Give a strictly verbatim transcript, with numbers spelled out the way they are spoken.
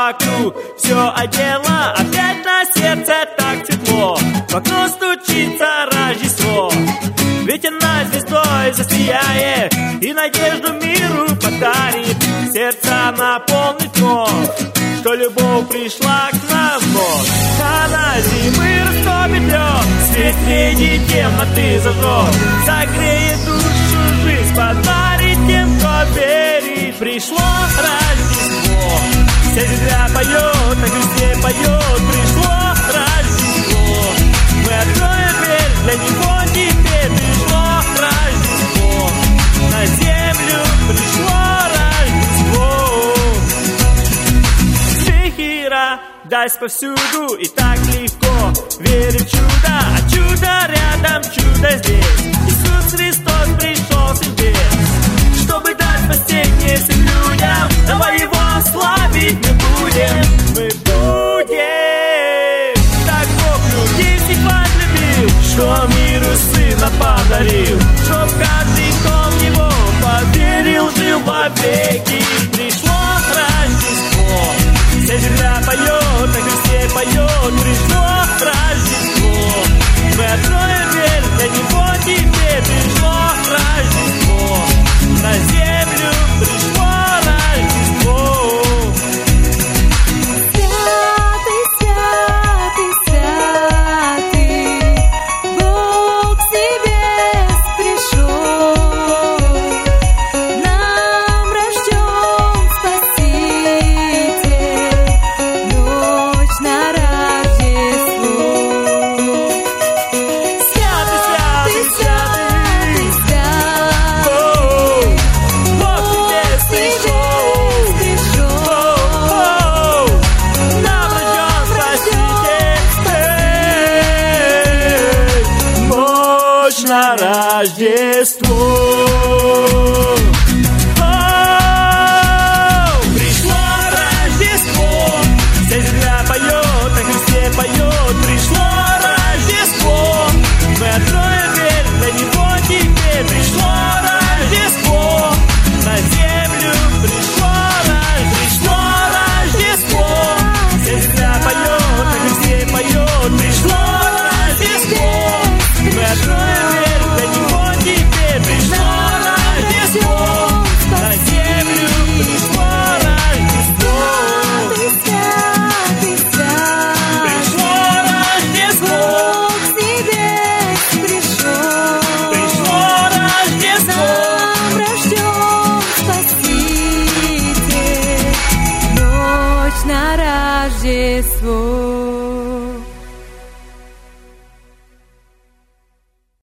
вокруг все одело, опять на сердце так светло. В окно стучится Рождество, ведь она звездой засияет и надежду миру подарит. Сердце наполнит вновь, что любовь пришла к нам вновь. Она зимы растопит лед, свет среди темноты зажжет, согреет душу, жизнь подарит тем, кто верит. Пришло Рождество, вся земля поет, на кресте поет. Пришло Рождество, мы откроем дверь для него теперь. Пришло Рождество, на землю пришло Рождество. Смехи, радость повсюду, и так легко верить в чудо. А чудо рядом, чудо здесь. Иисус Христос пришел с небес, чтобы дать спасение всем людям. Давай его славить мы будем, мы будем. Так Бог людей всех возлюбил, что миру Сына подарил, чтоб каждый, кто в Него поверил, жил вовеки. Пришло Рождество, вся земля поет, на кресте поет. Пришло Рождество, мы откроем дверь для Него теперь. Пришло Рождество, на землю пришло Рождество. Святый, святый, святый, Бог с небес пришел, нам рожден Спаситель, ночь на Рождество. Святый, святый, святый, святый, О, Бог с небес пришел. О, нам рожден Спаситель, ночь на Рождество. О, пришло Рождество, вся земля поет, на кресте поет. Пришло Рождество, мы откроем дверь для него теперь. Пришло Рождество, на землю пришло Рождество. Рождество, вся земля поет, на кресте поет. Пришло Рождество, мы откроем дверь для него теперь. Пришло Рождество, на землю пришло Рождество. святый, святый, Пришло Рождество, Бог с небес пришел, пришло Рождество. нам рожден Спаситель, ночь на Рождество.